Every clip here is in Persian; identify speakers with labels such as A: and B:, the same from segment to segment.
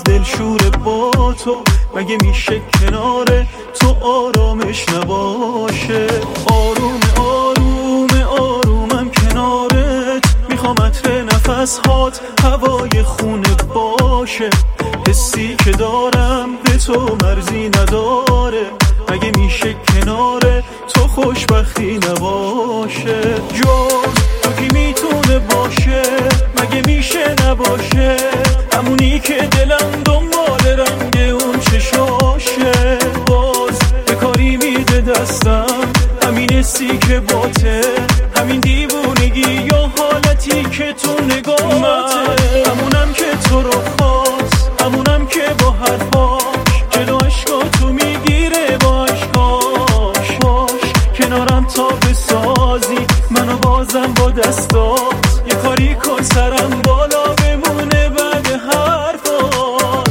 A: دلشوره با تو، مگه میشه کنار تو آرامش نباشه؟ آروم آروم آرومم کنارت، میخوام عطر نفس هات هوای خونه باشه. حسی که دارم به تو مرزی نداره، مگه میشه کنار تو خوشبختی نباشه؟ جز تو کی میتونه باشه؟ مگه میشه نباشه؟ همونی که دلم دنبال رنگ اون چشاشه. باز به کاری میده دستم همین حسی که باته، همین دیوونگی یا حالتی که تو نگاهته. همونم که تو رو خواست، همونم که با حرفاش جلو عشقاتو میگیره با عشقاش. باش کنارم تا بسازی منو بازم با دستات، یه کاری کن سرم بالا بمونه بعد حرفات.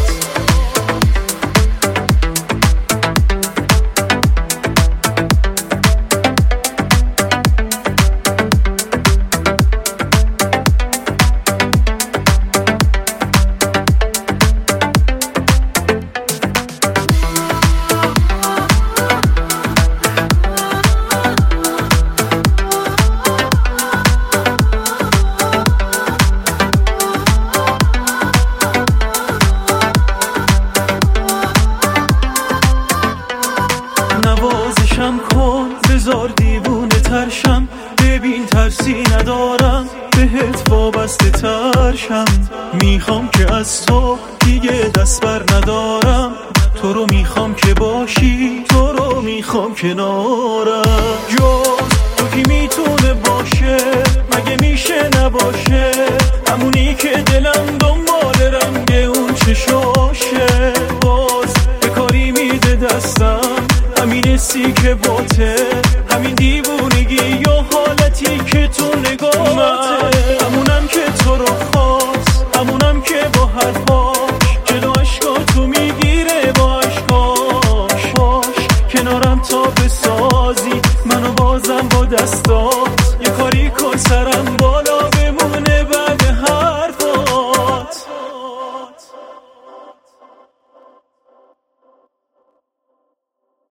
A: نوازشم کن بذار دیوونه ترشم، ببین ترسی ندارم بهت وابسته ترشم. میخوام که از تو دیگه دست بر ندارم، تو رو میخوام که باشی، تو رو میخوام کنارم. جز تو کی میتونه باشه؟ مگه میشه نباشه؟ همونی که دلم دنبال رنگ اون چشاشه. باز به کاری میده دستم همین حسی که باته، همین دیوونگی یا حالتی که تو نگاهته. همونم که تو رو